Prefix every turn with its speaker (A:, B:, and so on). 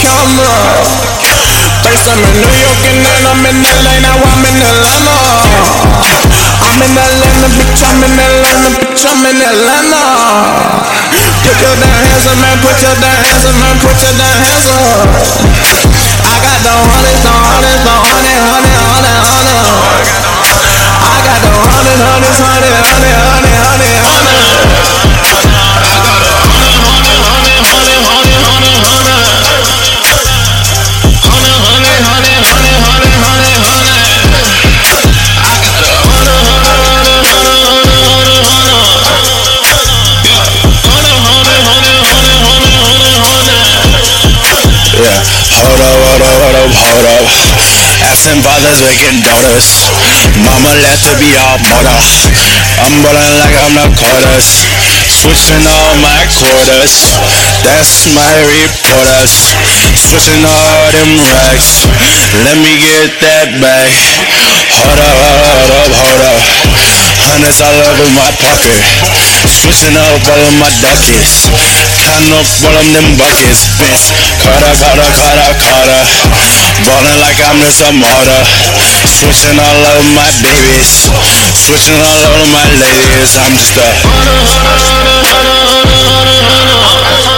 A: camera. First I'm in New York and then I'm in LA, now I'm in Atlanta. I'm in Atlanta, bitch, I'm in Atlanta, bitch, I'm in Atlanta. Put your damn hands up, man, put your damn hands up, man, put your damn hands up. I got the hundreds, the hundreds, the hundred, hundred, hundred, hundred. I got the hundreds, hundreds, hundred, hundred, hundred, hundred, hundred.
B: Yeah, hold up. Absent fathers making daughters. Mama left to be our mother. I'm ballin' like I'm the quarters. Switching all my quarters. That's my reporters. Switching all them racks. Let me get that back. Hold up. Hundreds all over my pocket. Switching up all of my ducats. Counting up all of them buckets. Bitch, Carter. Ballin' like I'm just a martyr. Switching all over my babies. Switching all over my ladies. I'm just a